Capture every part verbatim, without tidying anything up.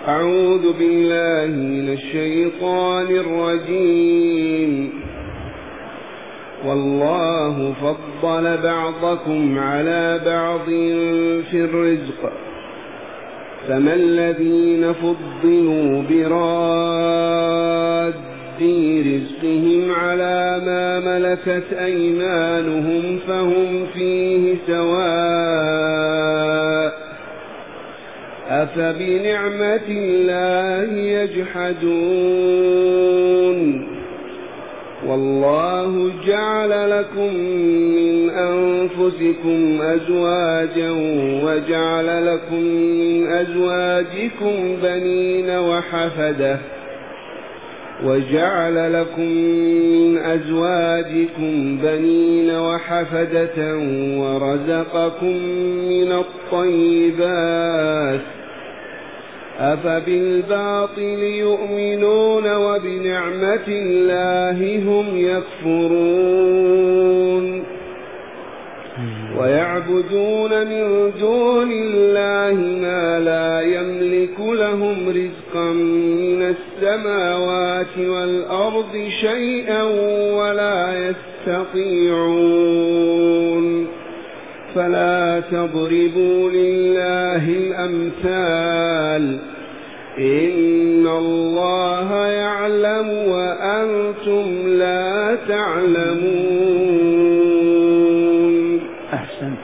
أعوذ بالله من الشيطان الرجيم. والله فضل بعضكم على بعض في الرزق، فما الذين فضلوا براد رزقهم على ما ملكت أيمانهم فهم فيه سواء، أفبنعمة الله يجحدون. والله جعل لكم من أنفسكم أزواجا وجعل لكم من أزواجكم بنين وحفدة وجعل لكم من أزواجكم بنين وحفدة ورزقكم من الطيبات، أفبالباطل يؤمنون وبنعمة الله هم يكفرون. ويعبدون من دون الله ما لا يملك لهم رزقا من السماوات والأرض شيئا ولا يستطيعون. فلا تضربوا لله الأمثال، إن الله يعلم وأنتم لا تعلمون. أحسنت.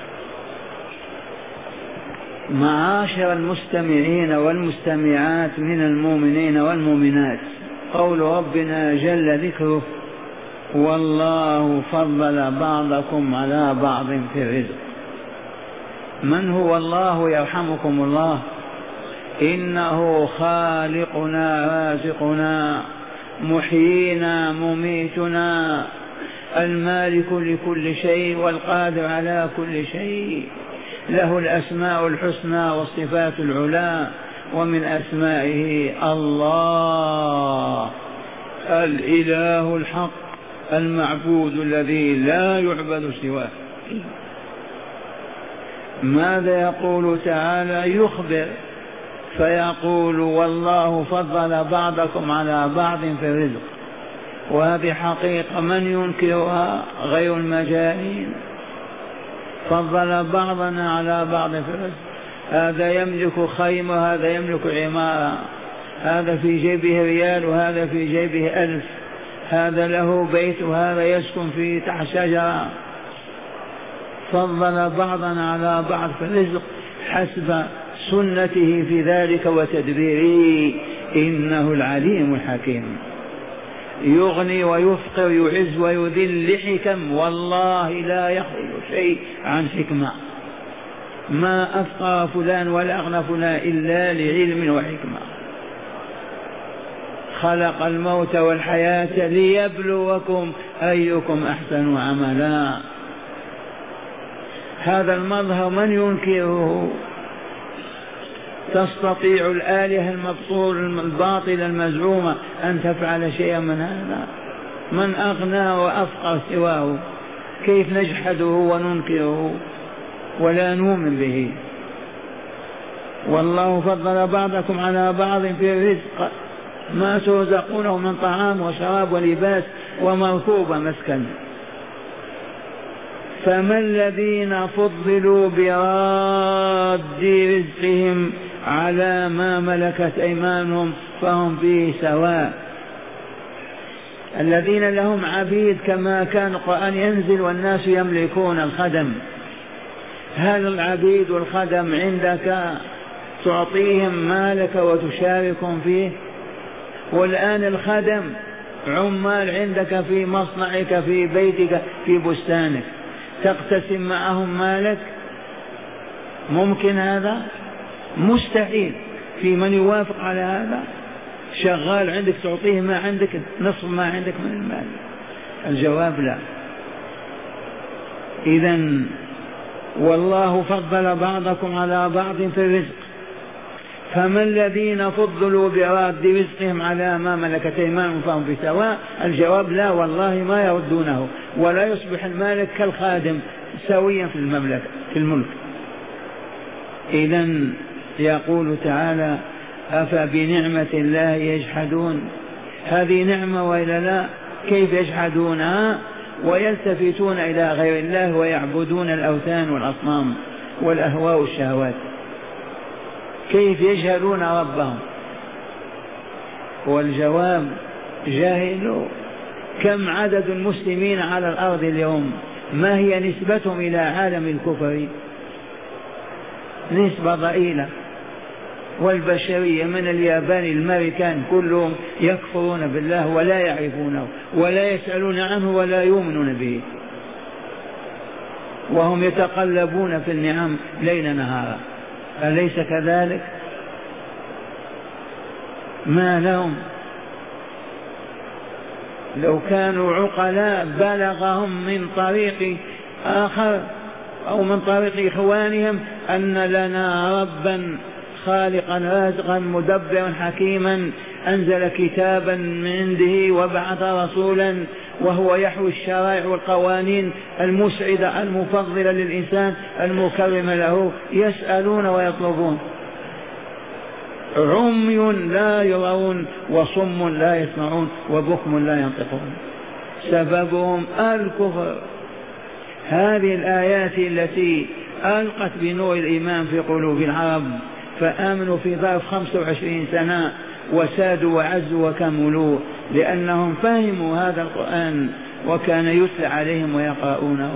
معاشر المستمعين والمستمعات من المؤمنين والمؤمنات، قول ربنا جل ذكره: والله فضل بعضكم على بعض في الرزق. من هو الله يرحمكم الله؟ إنه خالقنا رازقنا محيينا مميتنا، المالك لكل شيء والقادر على كل شيء، له الأسماء الحسنى والصفات العلى، ومن أسمائه الله الإله الحق المعبود الذي لا يعبد سواه. ماذا يقول تعالى؟ يخبر فيقول: والله فضل بعضكم على بعض في الرزق. وهذه حقيقة من ينكرها غير المجانين. فضل بعضنا على بعض في الرزق، هذا يملك خيمة وهذا يملك عمارة، هذا في جيبه ريال وهذا في جيبه ألف، هذا له بيت وهذا يسكن في تحت شجرة. فضل بعضنا على بعض في الرزق حسب سنته في ذلك وتدبيره، إنه العليم الحكيم. يغني ويفقر يعز ويذل لحكم، والله لا يخرج شيء عن حكمة. ما أفقر فلان ولا أغنى فلان إلا لعلم وحكمة. خلق الموت والحياة ليبلوكم أيكم أحسن عملا. هذا المظهر من ينكره؟ تستطيع الآلهة المبطول الباطلة المزعومة أن تفعل شيئا من هذا؟ من أغنى وأفقر سواه؟ كيف نجحده وننكره ولا نؤمن به؟ والله فضل بعضكم على بعض في الرزق، ما ترزقونه من طعام وشراب ولباس ومركوب مسكن. فما الذين فضلوا براد رزقهم على ما ملكت أيمانهم فهم فيه سواء. الذين لهم عبيد كما كان القرآن ينزل والناس يملكون الخدم، هل العبيد والخدم عندك تعطيهم مالك وتشاركهم فيه؟ والآن الخدم عمال عندك في مصنعك في بيتك في بستانك، تقتسم معهم مالك؟ ممكن هذا؟ مستحيل. في من يوافق على هذا؟ شغال عندك تعطيه ما عندك نصف ما عندك من المال؟ الجواب لا. إذن والله فضل بعضكم على بعض في الرزق، فما الذين فضلوا براد رزقهم على ما ملكت أيمانهم فهم في سواء؟ الجواب لا، والله ما يردونه، ولا يصبح المالك كالخادم سويا في المملكة في الملك. إذن يقول تعالى: أفبنعمة الله يجحدون. هذه نعمة وإلا لا؟ كيف يجحدونها ويلتفتون إلى غير الله ويعبدون الأوثان والأصنام والأهواء والشهوات؟ كيف يجهلون ربهم؟ والجواب جاهلوا. كم عدد المسلمين على الأرض اليوم؟ ما هي نسبتهم إلى عالم الكفر؟ نسبة ضئيلة. والبشرية من اليابان الأمريكان كلهم يكفرون بالله ولا يعرفونه ولا يسألون عنه ولا يؤمنون به، وهم يتقلبون في النعم ليل نهارا. أليس كذلك؟ ما لهم؟ لو كانوا عقلاء بلغهم من طريق آخر أو من طريق إخوانهم أن لنا ربا خالقا رازقا مدبرا حكيما أنزل كتابا من عنده وبعث رسولا وهو يحوي الشرائع والقوانين المسعدة المفضلة للإنسان المكرمة له، يسألون ويطلبون. عمي لا يرون وصم لا يسمعون وبكم لا ينطقون، سببهم الكفر. هذه الآيات التي ألقت بنور الإيمان في قلوب العرب فآمنوا في ظرف خمسة وعشرين سنة وسادوا وعزوا وكملوا لأنهم فهموا هذا القرآن وكان يتلى عليهم ويقرؤونه.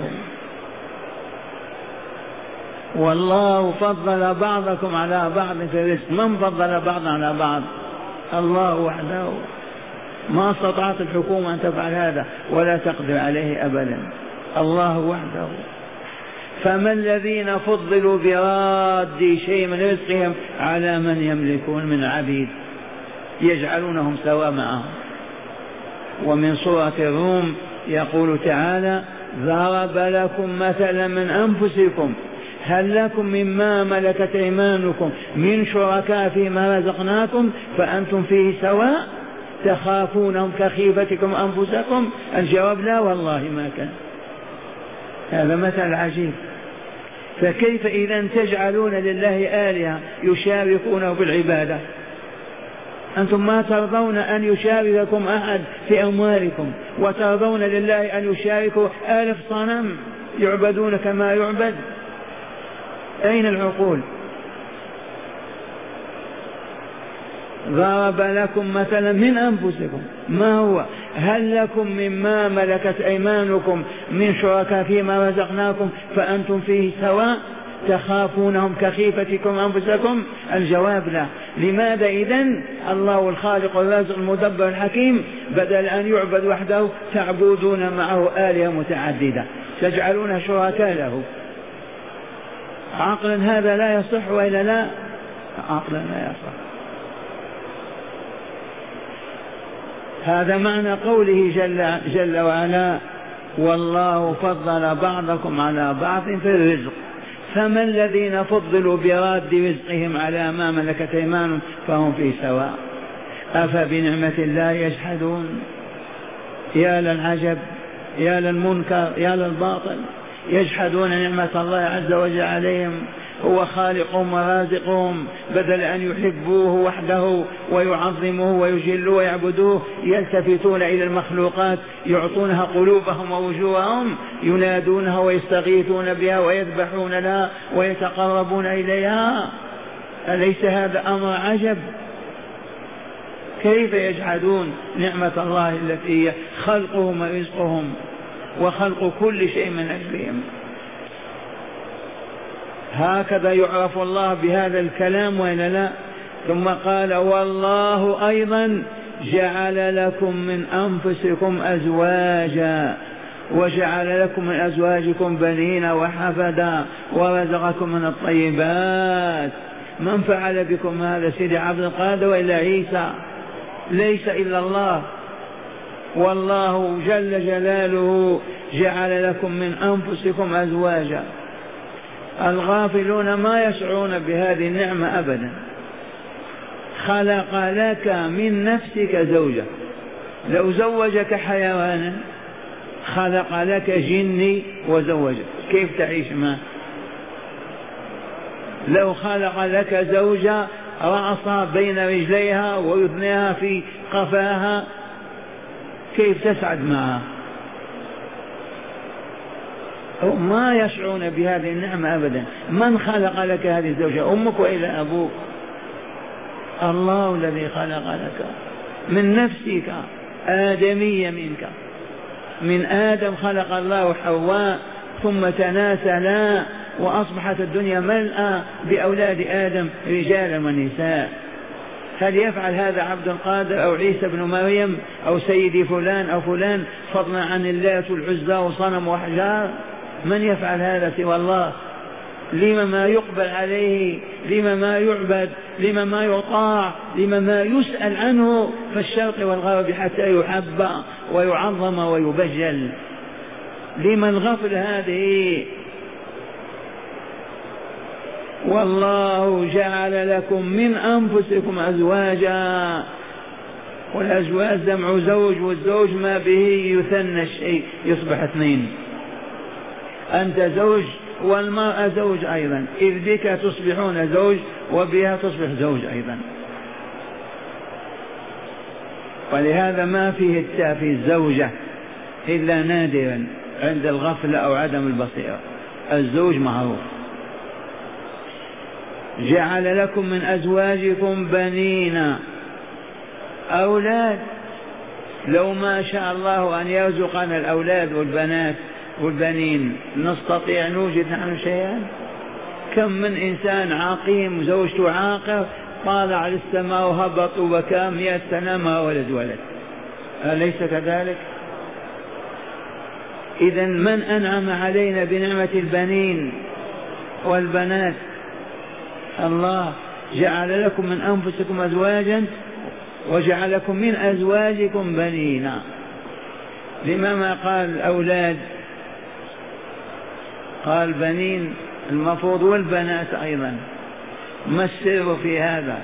والله فضل بعضكم على بعض في الرزق. من فضل بعض على بعض؟ الله وحده. ما استطاعت الحكومة أن تفعل هذا ولا تقدر عليه أبدا، الله وحده. فما الذين فضلوا براد شيء من رزقهم على من يملكون من عبيد يجعلونهم سواء معهم. ومن سورة الروم يقول تعالى: ضرب لكم مثلا من أنفسكم هل لكم مما ملكت أيمانكم من شركاء فيما رزقناكم فأنتم فيه سواء تخافونهم كخيفتكم أنفسكم؟ الجواب: لا والله ما كان. هذا مثل عجيب. فكيف إذا تجعلون لله آلهة يشاركونه بالعبادة؟ أنتم ما ترضون أن يشارككم أحد في أموالكم وترضون لله أن يشاركوا آلف صنم يعبدون كما يعبد. أين العقول؟ ضرب لكم مثلا من أنفسكم، ما هو؟ هل لكم مما ملكت أيمانكم من شركاء فيما رزقناكم فأنتم فيه سواء تخافونهم كخيفتكم أنفسكم؟ الجواب: لا. لماذا إذن الله الخالق الرازق المدبر الحكيم بدل أن يعبد وحده تعبدون معه آلهة متعددة تجعلون شركاء له؟ عقلا هذا لا يصح وإلا لا؟ عقلا لا يصح. هذا معنى قوله جل, جل وعلا: والله فضل بعضكم على بعض في الرزق. فما الذين فضلوا براد رزقهم على ما ملكت أيمانهم فهم في سواء. أفبنعمة الله يجحدون؟ يا للعجب، يا للمنكر، يا للباطل. يجحدون نعمة الله عز وجل عليهم. هو خالقهم ورازقهم، بدل أن يحبوه وحده ويعظموه ويجلوه ويعبدوه يلتفتون إلى المخلوقات يعطونها قلوبهم ووجوههم، ينادونها ويستغيثون بها ويذبحون لها ويتقربون إليها. أليس هذا أمر عجب؟ كيف يجحدون نعمة الله التي هي خلقهم ورزقهم وخلق كل شيء من أجلهم؟ هكذا يعرف الله بهذا الكلام وإلا لا؟ ثم قال: والله أيضا جعل لكم من أنفسكم أزواجا وجعل لكم من أزواجكم بنين وحفدا ورزقكم من الطيبات. من فعل بكم هذا؟ سيدي عبد القادر وإلا عيسى؟ ليس إلا الله. والله جل جلاله جعل لكم من أنفسكم أزواجا. الغافلون ما يشعرون بهذه النعمة أبدا. خلق لك من نفسك زوجة. لو زوجك حيوانا خلق لك جني وزوجك، كيف تعيش معه؟ لو خلق لك زوجة رأسها بين رجليها ويثنيها في قفاها، كيف تسعد معها؟ ما يشعرون بهذه النعمة أبدا. من خلق لك هذه الزوجة؟ أمك وإلا أبوك؟ الله الذي خلق لك من نفسك، آدمية منك، من آدم خلق الله حواء ثم تناسلا وأصبحت الدنيا ملأى بأولاد آدم رجالا ونساء. هل يفعل هذا عبد القادر أو عيسى بن مريم أو سيدي فلان أو فلان فضلا عن اللات والعزى وصنم وحجار؟ من يفعل هذا سوى الله؟ لما ما يقبل عليه، لما ما يعبد، لما ما يطاع، لما ما يسأل عنه في الشرق والغرب حتى يحب ويعظم ويبجل؟ لما الغفل هذه؟ والله جعل لكم من أنفسكم أزواجا، والأزواج جمع زوج، والزوج ما به يثنى الشيء يصبح اثنين. أنت زوج والمرأة زوج أيضا، إذ بك تصبحون زوج وبها تصبح زوج أيضا. ولهذا ما فيه التاء في الزوجة إلا نادرا عند الغفلة أو عدم البصيرة. الزوج معروف. جعل لكم من أزواجكم بنين أولاد. لو ما شاء الله أن يرزقنا الأولاد والبنات والبنين نستطيع نوجد نحن شيئا؟ كم من إنسان عقيم زوجته عاقر طالع للسماء وهبط وبكى مئة سنة ما ولد ولد، أليس كذلك؟ إذن من أنعم علينا بنعمة البنين والبنات؟ الله. جعل لكم من أنفسكم أزواجا وجعل لكم من أزواجكم بنين. لما ما قال أولاد؟ قال بنين المفروض والبنات أيضا. ما السر في هذا؟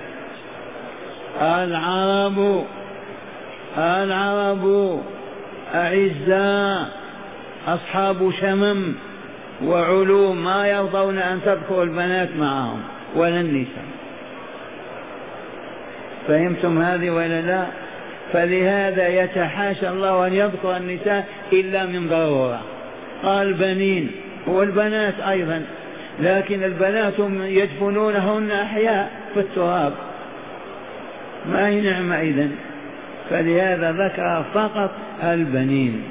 العرب العرب أعزاء أصحاب شمم وعلوم، ما يرضون أن تذكر البنات معهم ولا النساء. فهمتم هذه ولا لا؟ فلهذا يتحاشى الله أن يذكر النساء إلا من ضرورة. قال بنين والبنات أيضا، لكن البنات يدفنونهن أحياء في التراب، ما هي نعمة إذن. فلهذا ذكر فقط البنين.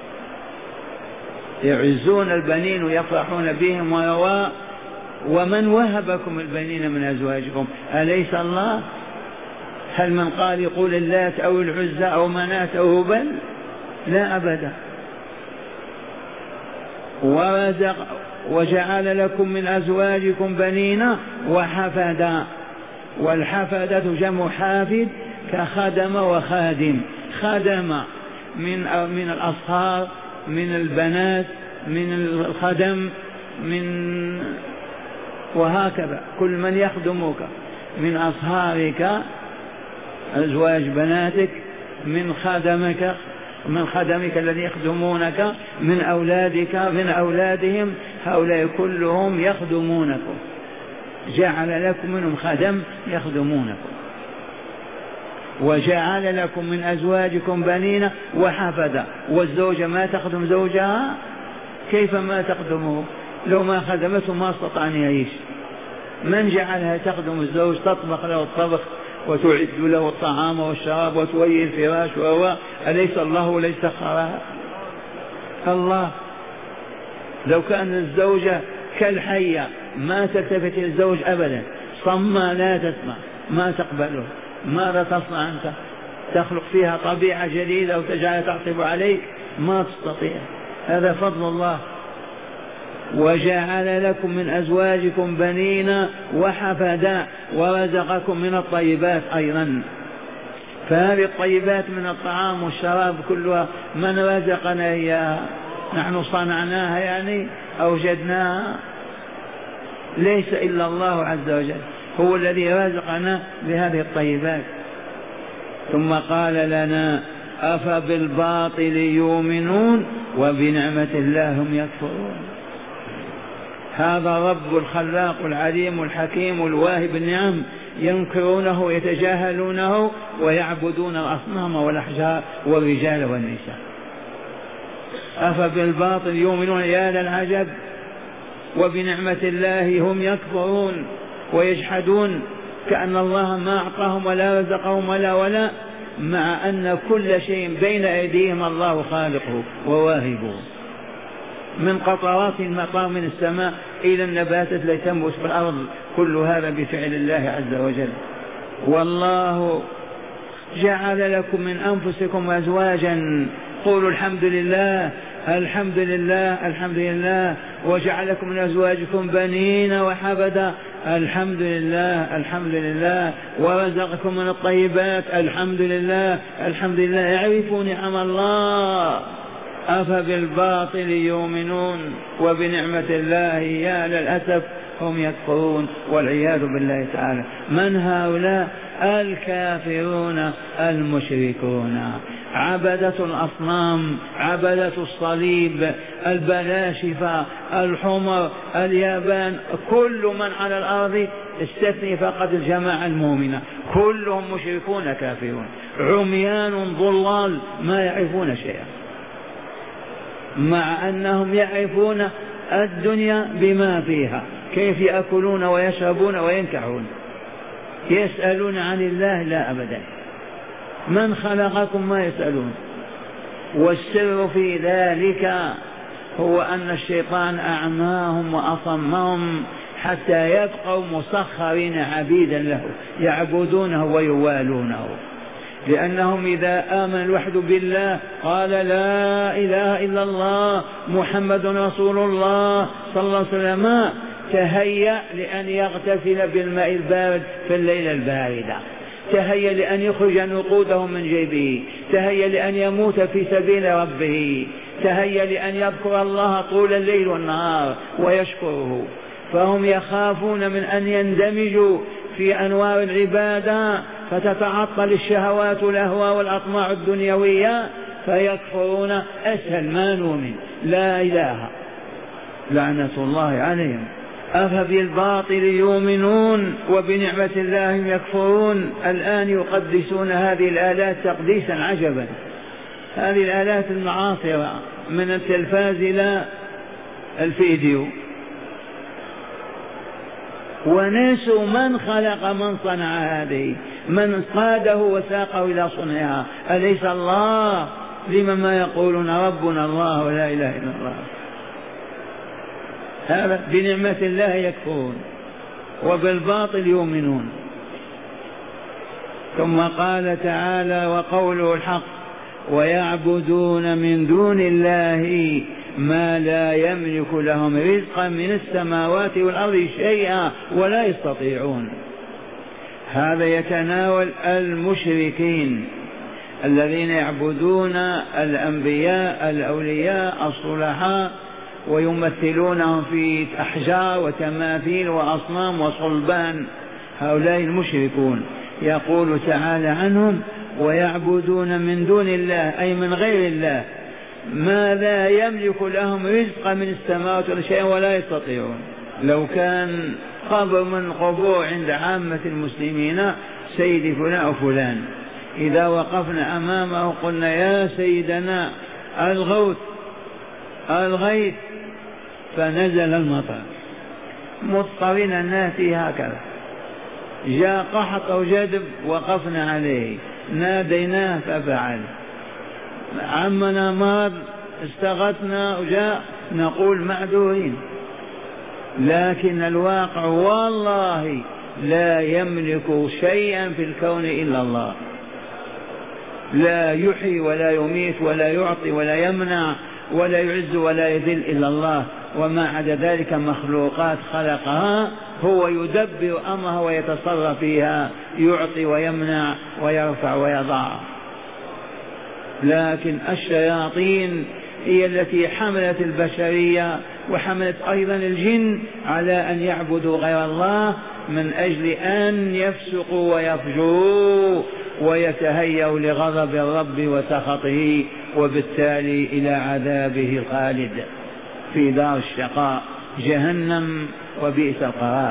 يعزون البنين ويفرحون بهم ويروا. ومن وهبكم البنين من أزواجكم؟ أليس الله؟ هل من قال يقول اللات أو العزى أو منات أو هبل؟ لا أبدا. ورزق وجعل لكم من أزواجكم بنين وحفدا. والحفدة جمع حافد كخدم وخادم. خدم من من الأصهار، من البنات، من الخدم، من وهكذا كل من يخدمك، من أصهارك أزواج بناتك، من خدمك من خدمك الذي يخدمونك، من أولادك، من أولادهم، هؤلاء كلهم يخدمونكم. جعل لكم منهم خدم يخدمونكم. وجعل لكم من أزواجكم بنين وحفدا. والزوجة ما تخدم زوجها؟ كيف ما تخدمه؟ لو ما خدمته ما استطاع أن يعيش. من جعلها تخدم الزوج؟ تطبخ له الطبخ وتعد له الطعام والشراب وتويل الفراش وهو أليس الله ليس سخرها؟ الله. لو كان الزوجة كالحية ما تلتفت الزوج أبدا، صمّا لا تسمع، ما تقبله، ماذا تصنع أنت؟ تخلق فيها طبيعة جديدة وتجعل تعطف عليك؟ ما تستطيع. هذا فضل الله. وجعل لكم من أزواجكم بنين وحفدا ورزقكم من الطيبات أيضا. فهذه الطيبات من الطعام والشراب كلها من رزقنا إياها؟ نحن صنعناها يعني أوجدناها؟ ليس إلا الله عز وجل هو الذي رزقنا بهذه الطيبات. ثم قال لنا أفبالباطل يؤمنون وبنعمة الله هم يكفرون. هذا رب الخلاق العليم الحكيم الواهب النعم ينكرونه يتجاهلونه ويعبدون الأصنام والأحجار والرجال والنساء. أفبالباطل يؤمنون يا للعجب، وبنعمة الله هم يكفرون ويجحدون كأن الله ما أعطاهم ولا رزقهم ولا ولا مع أن كل شيء بين أيديهم الله خالقه وواهبه، من قطرات المطر من السماء إلى النباتات التي تنبت في الأرض، كل هذا بفعل الله عز وجل. والله جعل لكم من أنفسكم أزواجا، قولوا الحمد لله الحمد لله الحمد لله، وجعلكم من أزواجكم بنين وحفدا، الحمد لله الحمد لله، ورزقكم من الطيبات، الحمد لله الحمد لله. يعرفوا نعم الله. أفبالباطل يؤمنون وبنعمة الله يا للأسف هم يكفرون والعياذ بالله تعالى. من هؤلاء؟ الكافرون المشركون، عبدة الأصنام، عبدة الصليب، البلاشفة، الحمر، اليابان، كل من على الأرض استثني فقط الجماعة المؤمنة، كلهم مشركون كافرون، عميان ضلال ما يعرفون شيئا، مع أنهم يعرفون الدنيا بما فيها، كيف يأكلون ويشربون وينكحون. يسألون عن الله؟ لا أبدا. من خلقكم؟ ما يسألون. والسر في ذلك هو أن الشيطان أعماهم وأصمهم حتى يبقوا مسخرين عبيدا له، يعبدونه ويوالونه، لأنهم إذا آمن الوحد بالله قال لا إله إلا الله محمد رسول الله صلى الله عليه وسلم، تهيأ لأن يغتسل بالماء البارد في الليلة الباردة، تهيأ لأن يخرج نقوده من جيبه، تهيأ لأن يموت في سبيل ربه، تهيأ لأن يذكر الله طول الليل والنهار ويشكره. فهم يخافون من أن يندمجوا في أنوار العبادة فتتعطل الشهوات والأهواء والأطماع الدنيوية فيكفرون. أسهل ما نؤمن لا إله، لعنة الله عليهم. أفبالباطل يؤمنون وبنعمة الله يكفرون. الآن يقدسون هذه الآلات تقديسا عجبا، هذه الآلات المعاصرة من التلفاز إلى الفيديو، ونسوا من خلق من صنع هذه، من قاده وساقه إلى صنعها. أليس الله؟ لما ما يقولون ربنا الله ولا إله إلا الله؟ هذا بنعمة الله يكفرون وبالباطل يؤمنون. ثم قال تعالى وقوله الحق ويعبدون من دون الله ما لا يملك لهم رزقا من السماوات والأرض شيئا ولا يستطيعون. هذا يتناول المشركين الذين يعبدون الأنبياء الأولياء الصلحاء ويمثلونهم في أحجار وتماثيل وأصنام وصلبان، هؤلاء المشركون. يقول تعالى عنهم ويعبدون من دون الله أي من غير الله ما لا يملك لهم رزقا من السماوات ولا شيء ولا يستطيعون. لو كان قبر من قبور عند عامة المسلمين سيدي فلان أو فلان، إذا وقفنا أمامه قلنا يا سيدنا الغوث الغيث، فنزل المطر مضطرين ناتي هكذا، جاء قحط أو جدب وقفنا عليه ناديناه ففعل، عمنا مرض استغثنا وجاء نقول معذورين. لكن الواقع والله لا يملك شيئا في الكون إلا الله، لا يحيي ولا يميت ولا يعطي ولا يمنع ولا يعز ولا يذل إلا الله، وما عدا ذلك مخلوقات خلقها هو يدبر أمرها ويتصرف فيها، يعطي ويمنع ويرفع ويضع. لكن الشياطين هي التي حملت البشرية وحملت أيضا الجن على أن يعبدوا غير الله من أجل أن يفسقوا ويفجروا ويتهيأوا لغضب الرب وسخطه وبالتالي إلى عذابه الخالد في دار الشقاء جهنم وبئس القرار.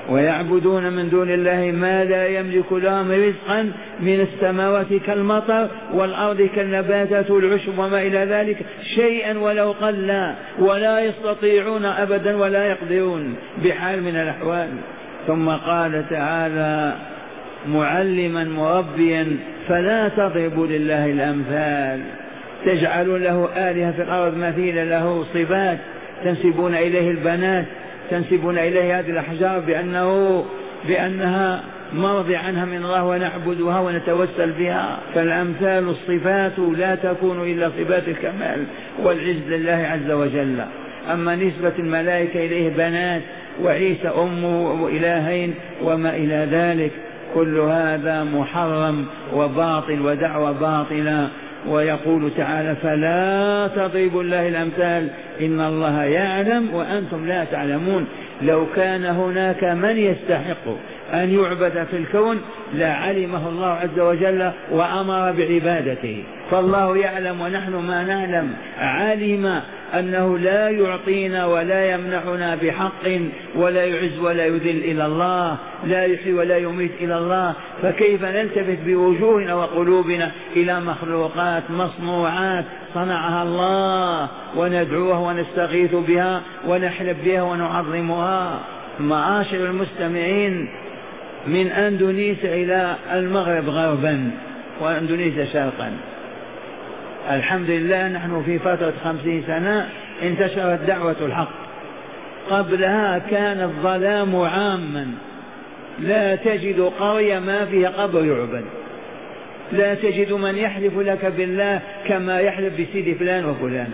ويعبدون من دون الله ما لا يملك لهم رزقا من السماوات كالمطر والأرض كالنباتات والعشب وما إلى ذلك شيئا ولو قل، ولا يستطيعون أبدا ولا يقدرون بحال من الأحوال. ثم قال تعالى معلما مربيا فلا تضربوا لله الأمثال تجعلون له آلهة في الأرض مثيلا له صفات، تنسبون إليه البنات، تنسبون إليه هذه الأحجار بأنه بأنها مرضي عنها من الله ونعبدها ونتوسل بها. فالأمثال الصفات لا تكون إلا صفات الكمال والعز لله عز وجل. أما نسبة الملائكة إليه بنات وعيسى أمه وإلهين وما إلى ذلك كل هذا محرم وباطل ودعوة باطلة. ويقول تعالى فلا تضربوا الله الأمثال إن الله يعلم وأنتم لا تعلمون. لو كان هناك من يستحق أن يعبد في الكون لعلمه الله عز وجل وأمر بعبادته، فالله يعلم ونحن ما نعلم. علم أنه لا يعطينا ولا يمنعنا بحق ولا يعز ولا يذل إلى الله، لا يحيي ولا يميت إلى الله، فكيف نلتفت بوجوهنا وقلوبنا إلى مخلوقات مصنوعات صنعها الله وندعوها ونستغيث بها ونحلب بها ونعظمها. معاشر المستمعين، من أندونيسيا إلى المغرب غربا وأندونيسيا شرقا، الحمد لله نحن في فترة خمسين سنة انتشرت دعوة الحق. قبلها كان الظلام عاما، لا تجد قرية ما فيها قبر يعبد، لا تجد من يحلف لك بالله كما يحلف بسيد فلان وفلان،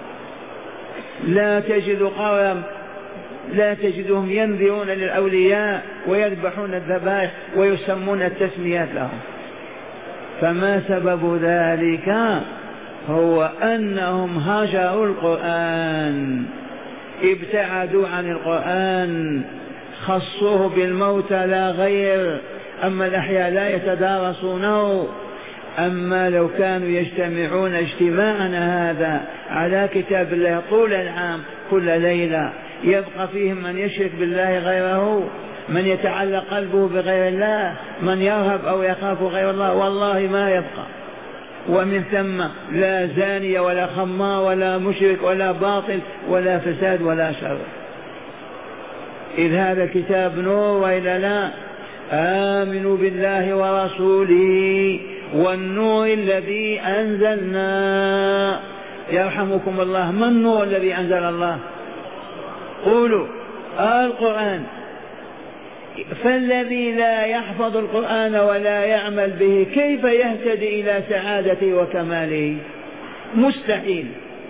لا تجد قرية لا تجدهم ينذرون للأولياء ويذبحون الذبائح ويسمون التسميات لهم. فما سبب ذلك؟ هو أنهم هجروا القرآن، ابتعدوا عن القرآن، خصوه بالموت لا غير، أما الأحياء لا يتدارسونه. أما لو كانوا يجتمعون اجتماعنا هذا على كتاب الله طول العام كل ليلة، يبقى فيهم من يشرك بالله غيره، من يتعلق قلبه بغير الله، من يرهب أو يخاف غير الله، والله ما يبقى. ومن ثم لا زانية ولا خمار ولا مشرك ولا باطل ولا فساد ولا شر. إذ هذا الكتاب نور وإلا لا؟ آمنوا بالله ورسوله والنور الذي أنزلنا. يرحمكم الله، ما النور الذي أنزل الله؟ قولوا القرآن. فالذي لا يحفظ القرآن ولا يعمل به كيف يهتدي إلى سعادته وكماله؟ مستحيل.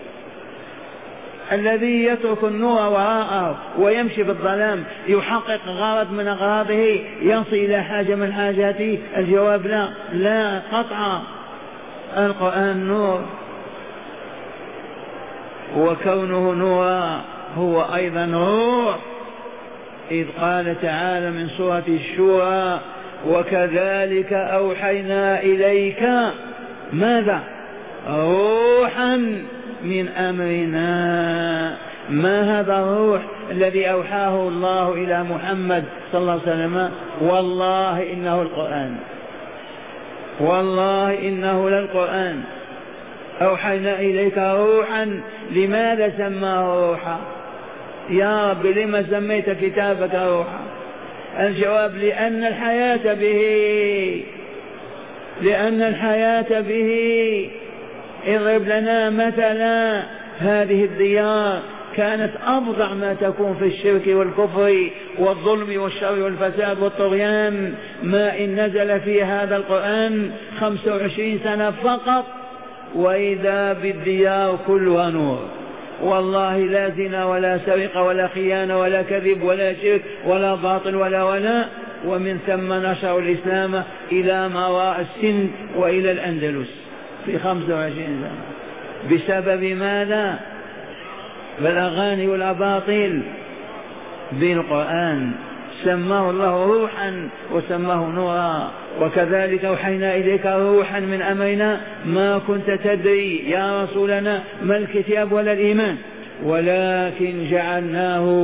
الذي يترك النور وراءه ويمشي بالظلام يحقق غرض من أغراضه، يصل إلى حاجة من حاجاته؟ الجواب لا، لا قطعا. القرآن نور، وكونه نورا هو أيضا روح. إذ قال تعالى من سورة الشورى وكذلك أوحينا إليك ماذا؟ روحا من أمرنا. ما هذا الروح الذي أوحاه الله إلى محمد صلى الله عليه وسلم؟ والله إنه القرآن، والله إنه للقرآن. أوحينا إليك روحا. لماذا سماه روحا؟ يا رب لما سميت كتابك روحا؟ الجواب لأن الحياة به، لأن الحياة به. اضرب لنا مثلا هذه الديار كانت أفظع ما تكون في الشرك والكفر والظلم والشر والفساد والطغيان، ما إن نزل في هذا القرآن خمسة وعشرين سنة فقط وإذا بالديار كلها نور. والله لا زنا ولا سرقة ولا خيانة ولا كذب ولا شرك ولا باطل ولا ولا. ومن ثم نشر الإسلام إلى ما وراء السن وإلى الأندلس في خمسة وعشرين سنة. بسبب ماذا؟ بالأغاني والأباطيل. بالقرآن سماه الله روحا وسماه نورا. وكذلك أوحينا إليك روحا من أمرنا ما كنت تدري يا رسولنا ما الكتاب ولا الإيمان ولكن جعلناه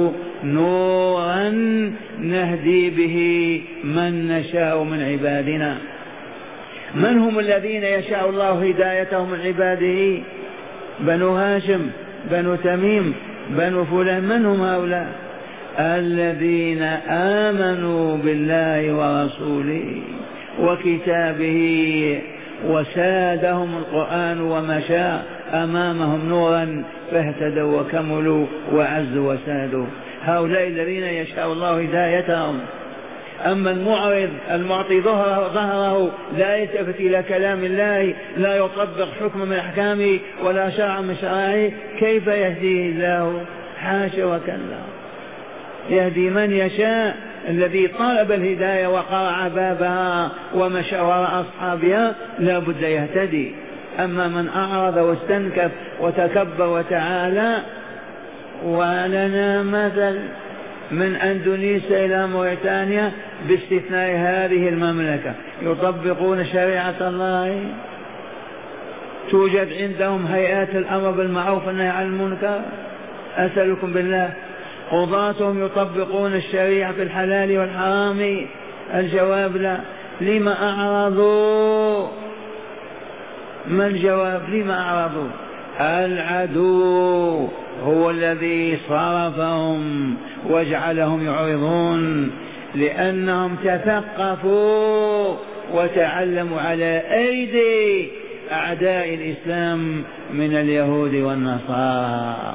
نورا نهدي به من نشاء من عبادنا. من هم الذين يشاء الله هدايتهم من عباده؟ بنو هاشم، بنو تميم، بنو فلان. من هم هؤلاء؟ الذين آمنوا بالله ورسوله وكتابه وسادهم القرآن ومشى أمامهم نورا فاهتدوا وكملوا وعزوا وسادوا. هؤلاء الذين يشاء الله هدايتهم. أما المعرض المعطي ظهره, ظهره لا يلتفت إلى كلام الله، لا يطبق حكم من أحكامه ولا شرع من شرائعه، كيف يهديه الله؟ حاشا وكلا. يهدي من يشاء. الذي طلب الهداية وقرع بابها ومشى وراء أصحابها لا بد يهتدي. أما من أعرض واستنكف وتكبر وتعالى، ولنا مثل من أندونيسيا إلى موريتانيا باستثناء هذه المملكة يطبقون شريعة الله. توجد عندهم هيئات الأمر بالمعروف والنهي عن المنكر. أسألكم بالله، قضاتهم يطبقون الشريعة في الحلال والحرام؟ الجواب لا. لما أعرضوا؟ ما الجواب؟ لما أعرضوا؟ العدو هو الذي صرفهم وجعلهم يعرضون، لأنهم تثقفوا وتعلموا على أيدي أعداء الإسلام من اليهود والنصارى.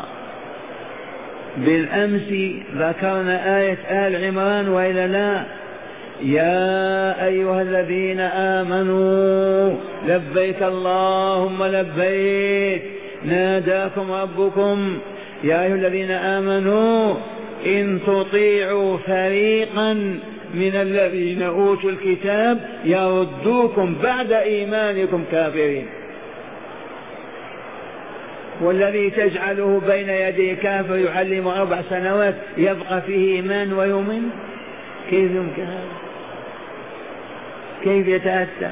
بالأمس ذكرنا آية آل عمران وإلا لا؟ يا أيها الذين آمنوا لبيك اللهم لبيك ناداكم ربكم. يا أيها الذين آمنوا إن تطيعوا فريقا من الذين أوتوا الكتاب يردوكم بعد إيمانكم كافرين. والذي تجعله بين يدي كافر يعلم أربع سنوات يبقى فيه إيمان ويؤمن؟ كيف يمكن هذا؟ كيف يتأتى؟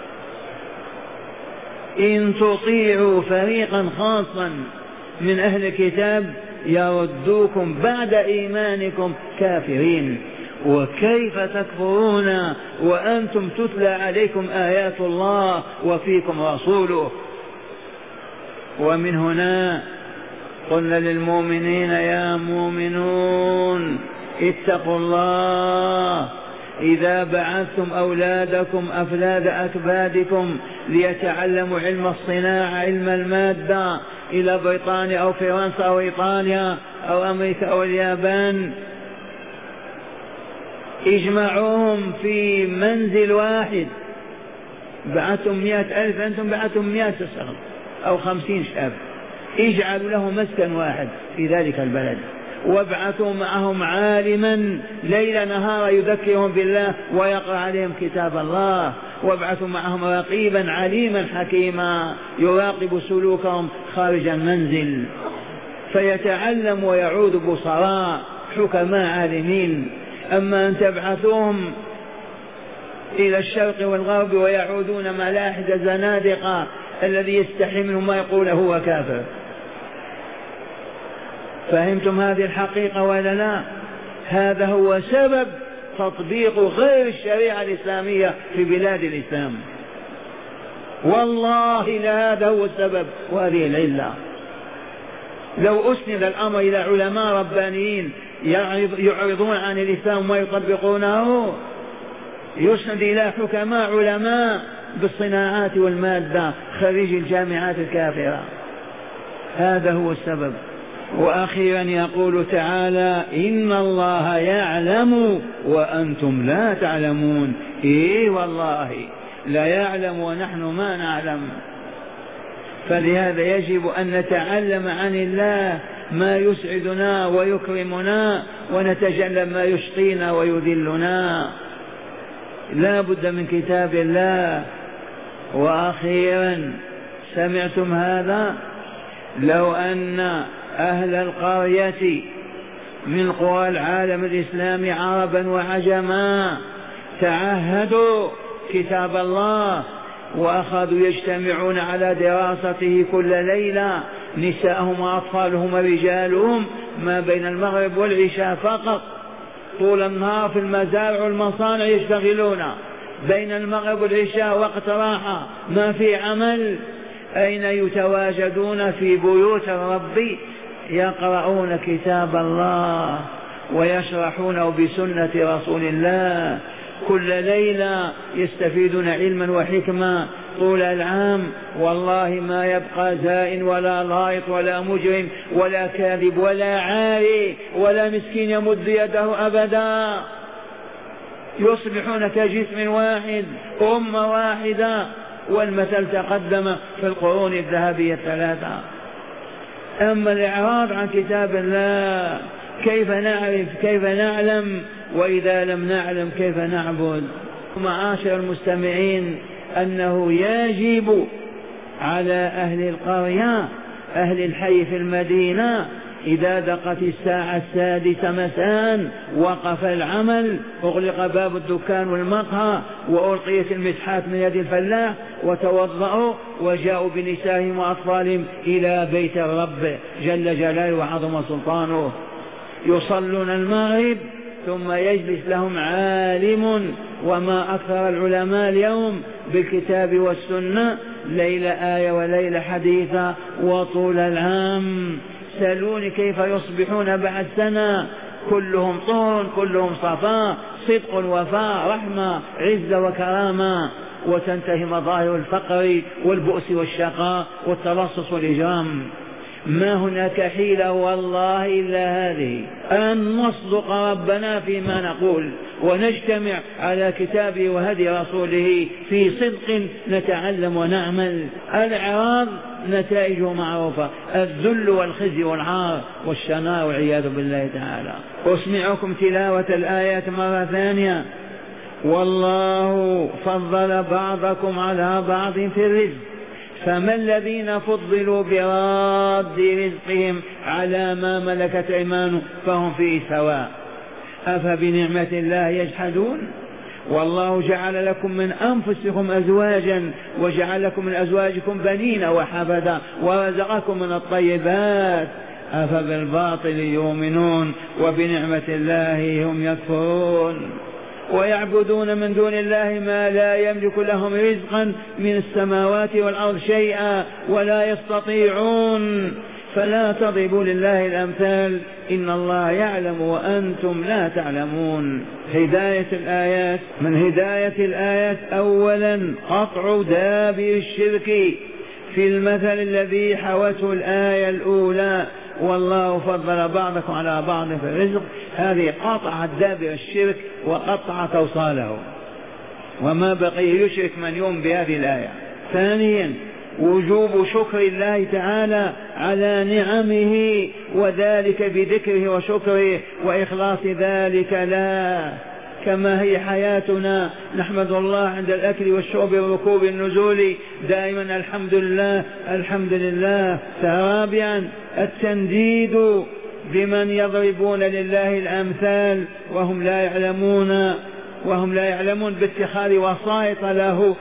إن تطيعوا فريقا خاصا من أهل الكتاب يردوكم بعد إيمانكم كافرين. وكيف تكفرون وأنتم تتلى عليكم آيات الله وفيكم رسوله؟ ومن هنا قلنا للمؤمنين يا مؤمنون اتقوا الله إذا بعثتم أولادكم أفلاد أكبادكم ليتعلموا علم الصناعة علم المادة إلى بريطانيا أو فرنسا أو إيطاليا أو أمريكا أو اليابان، اجمعوهم في منزل واحد. بعثتم مئة ألف، أنتم بعثتم مئة شخص أو خمسين شاب، اجعلوا له مسكن واحد في ذلك البلد، وابعثوا معهم عالما ليل نهار يذكرهم بالله ويقرأ عليهم كتاب الله، وابعثوا معهم رقيبا عليما حكيما يراقب سلوكهم خارج المنزل، فيتعلم ويعود بصراء حكماء عالمين. أما أن تبعثوهم إلى الشرق والغرب ويعودون ملاحد زنادقة الذي يستحي منهم ما يقول هو كافر. فهمتم هذه الحقيقة ولا لا؟ هذا هو سبب تطبيق غير الشريعة الإسلامية في بلاد الإسلام، والله لا هذا هو السبب وهذه العلة. لو أسند الأمر إلى علماء ربانيين يعرضون عن الإسلام ويطبقونه، يسند إلى حكماء علماء بالصناعات والمادة خريج الجامعات الكافرة، هذا هو السبب. وأخيرا يقول تعالى إن الله يعلم وأنتم لا تعلمون. إيه والله لا يعلم ونحن ما نعلم. فلهذا يجب أن نتعلم عن الله ما يسعدنا ويكرمنا ونتجنب ما يشقينا ويذلنا. لا بد من كتاب الله. وأخيرا سمعتم هذا؟ لو أن أهل القرية من قرى العالم الإسلامي عربا وعجما تعهدوا كتاب الله وأخذوا يجتمعون على دراسته كل ليلة، نساءهم وأطفالهم ورجالهم ما بين المغرب والعشاء فقط. طول النهار في المزارع والمصانع يشتغلون، بين المغرب والعشاء وقت راحة ما في عمل. أين يتواجدون؟ في بيوت الرب يقرؤون كتاب الله ويشرحونه بسنة رسول الله، كل ليلة يستفيدون علما وحكمة طول العام. والله ما يبقى زائن ولا لايط ولا مجرم ولا كاذب ولا عاري ولا مسكين يمد يده أبدا، يصبحون كجسم واحد أمة واحدة. والمثل تقدم في القرون الذهبية الثلاثة. أما الإعراض عن كتاب الله كيف نعرف كيف نعلم؟ وإذا لم نعلم كيف نعبد؟ معاشر المستمعين، أنه يجب على أهل القرية أهل الحي في المدينة إذا دقت الساعة السادسة مساء وقف العمل، أغلق باب الدكان والمقهى وألقيت المسحات من يد الفلاح، وتوضأوا وجاءوا بنسائهم وأطفالهم إلى بيت الرب جل جلاله وعظم سلطانه، يصلون المغرب ثم يجلس لهم عالم، وما أكثر العلماء اليوم بالكتاب والسنة، ليلة آية وليلة حديثة وطول العام. سألوني كيف يصبحون بعد سنة كلهم طهر كلهم صفاء، صدق وفاء رحمة عزة وكرامة، وتنتهي مظاهر الفقر والبؤس والشقاء والتلصص والإجرام. ما هناك حيلة والله إلا هذه، أن نصدق ربنا فيما نقول ونجتمع على كتابه وهدي رسوله في صدق نتعلم ونعمل. الإعراض نتائجه معروفة، الذل والخزي والعار والشناء والعياذ بالله تعالى. أسمعكم تلاوة الآيات مرة ثانية. والله فضل بعضكم على بعض في الرزق، فما الذين فضلوا براد رزقهم على ما ملكت أيمانهم فهم فيه سواء، أفبنعمة الله يجحدون. والله جعل لكم من أنفسكم أزواجا وجعل لكم من أزواجكم بنين وحفدا ورزقكم من الطيبات، أفبالباطل يؤمنون وبنعمة الله هم يكفرون. ويعبدون من دون الله ما لا يملك لهم رزقا من السماوات والأرض شيئا ولا يستطيعون. فلا تضربوا لله الأمثال، إن الله يعلم وأنتم لا تعلمون. هداية الآيات، من هداية الآيات أولا قطع دابر الشرك في المثل الذي حوته الآية الأولى، والله فضل بعضكم على بعض في الرزق. هذه قطع دابر الشرك وقطع توصاله، وما بقي يشرك من يوم بهذه الآية. ثانيا وجوب شكر الله تعالى على نعمه، وذلك بذكره وشكره وإخلاص ذلك له، كما هي حياتنا نحمد الله عند الأكل والشرب والركوب النزول دائما الحمد لله الحمد لله. رابعا التنديد بمن يضربون لله الأمثال وهم لا يعلمون وهم لا يعلمون باتخاذ وسائط له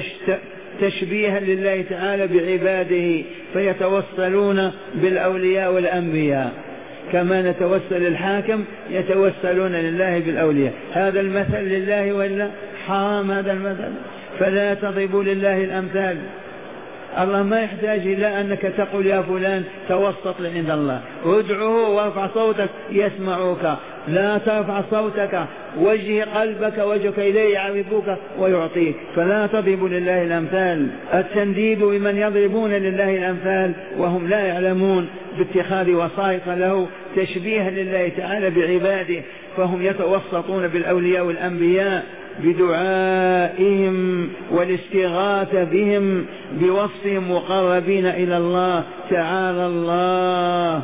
تشبيها لله تعالى بعباده، فيتوسلون بالأولياء والأنبياء كما نتوسل الحاكم يتوسلون لله بالأولياء. هذا المثل لله ولا حرام هذا المثل؟ فلا تضربوا لله الأمثال. الله ما يحتاج إلى أنك تقول يا فلان توسط عند الله، ادعوه وارفع صوتك يسمعوك، لا ترفع صوتك، وجه قلبك وجهك إليه يعرفوك ويعطيك. فلا تضربوا لله الأمثال. التنديد بمن يضربون لله الأمثال وهم لا يعلمون باتخاذ وسائط له تشبيها لله تعالى بعباده، فهم يتوسطون بالأولياء والأنبياء بدعائهم والاستغاثة بهم بوصفهم مقربين إلى الله تعالى الله.